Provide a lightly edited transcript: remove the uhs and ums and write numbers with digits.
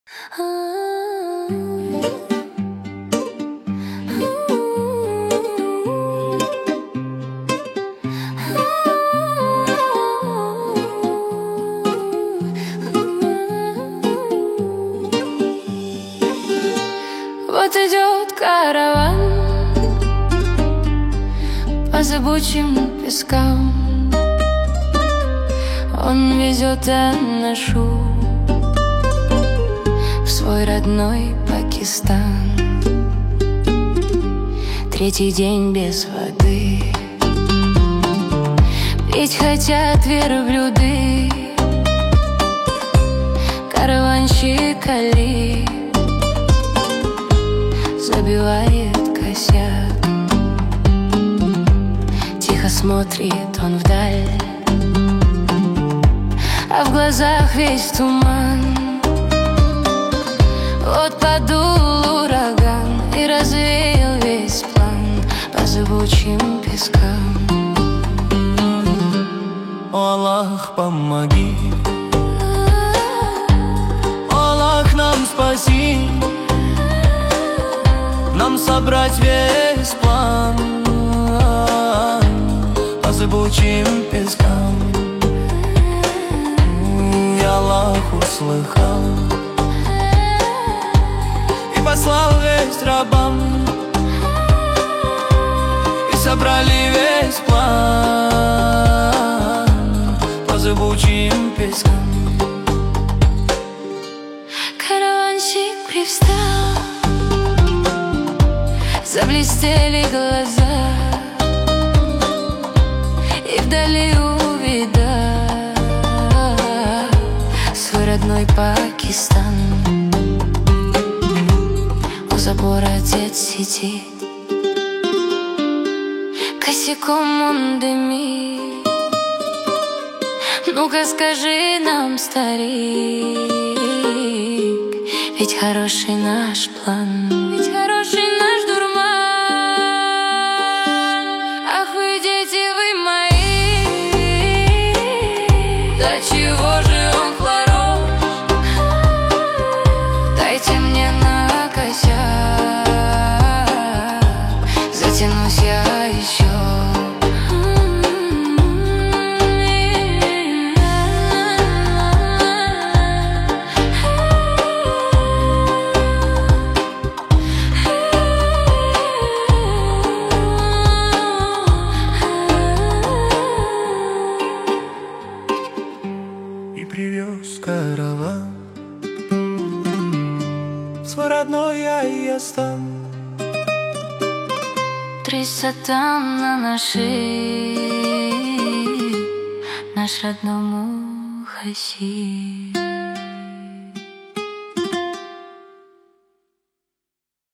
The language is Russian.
Вот идет караван по зыбучим пескам. Он везет Аннашу в свой родной Пакистан. Третий день без воды, пить хотят верблюды. Караванщик Али забивает косяк. Тихо смотрит он вдаль, а в глазах весь туман. Вот подул ураган и развеял весь план по зыбучим пескам. О Аллах, помоги, о Аллах, нам спаси, нам собрать весь план по зыбучим пескам. И Аллах услыхал и послал весть рабам, и собрали весь план по зыбучим пескам. Караванщик привстал, заблестели глаза, и вдали увидал свой родной Пакистан. У забора отец сидит, косяком он дымит. Ну-ка скажи нам, старик, ведь хороший наш план, ведь хороший наш дурман. Ах вы, дети, вы мои, до чего же он хорош? Дайте мне на косяк, затянусь я еще. И привез караван в свой родной Аястан. 300 там на нашей, наш родной Мухасин.